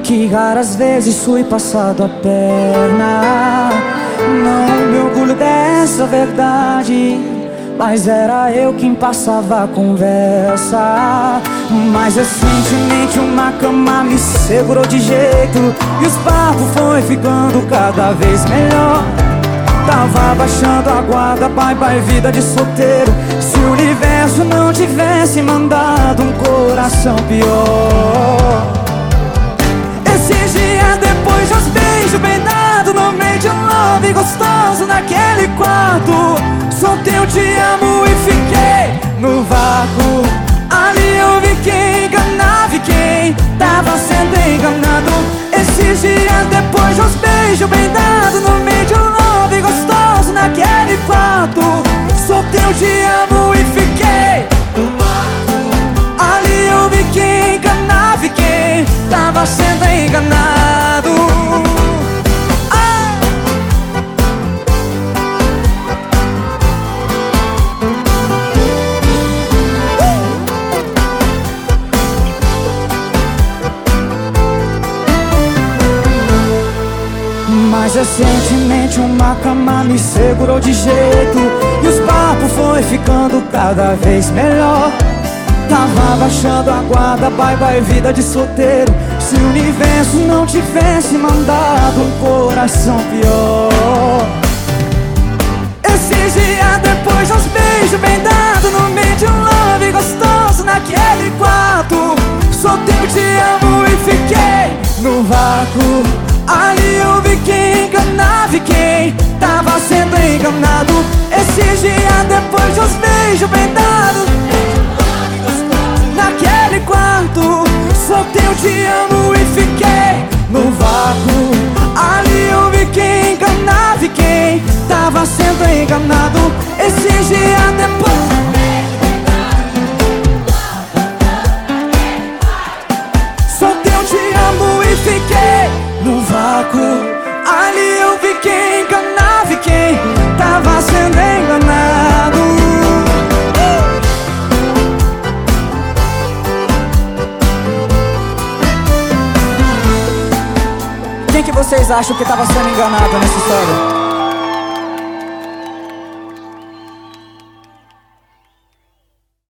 que raras vezes fui passado a perna. Não me orgulho dessa verdade, mas era eu quem passava a conversa. Mas recentemente uma cama me segurou de jeito, e os papos foi ficando cada vez melhor. Tava baixando a guarda, bye bye vida de solteiro. Se o universo não tivesse mandado um coração pior. Esses dias depois de uns beijos bem dado no meio de um love gostoso naquele quarto, soltei o te amo e fiquei no vácuo. Ali eu vi quem enganava e quem tava sendo enganado. Esses dias depois de uns beijos bem dado no meio de um love gostoso naquele quarto, soltei o te amo e fiquei no vácuo. Ali eu vi quem enganava e quem tava sendo enganado. Mas recentemente uma cama me segurou de jeito, e os papos foi ficando cada vez melhor. Tava baixando a guarda, bye bye vida de solteiro. Se o universo não tivesse mandado um coração pior. Esses dias depois de uns beijos bem dados no meio de um love gostoso naquele quarto, soltei o te amo e fiquei no vácuo. Ali eu vi quem enganava e quem tava sendo enganado. Esses dias depois de uns beijos bem dados naquele quarto, soltei o te amo e fiquei no vácuo. Ali eu vi quem enganava e quem tava sendo enganado. Esses dias depois soltei o te amo e fiquei no vácuo. Ali eu vi quem enganava e quem tava sendo enganado. Quem que vocês acham que tava sendo enganado nessa história?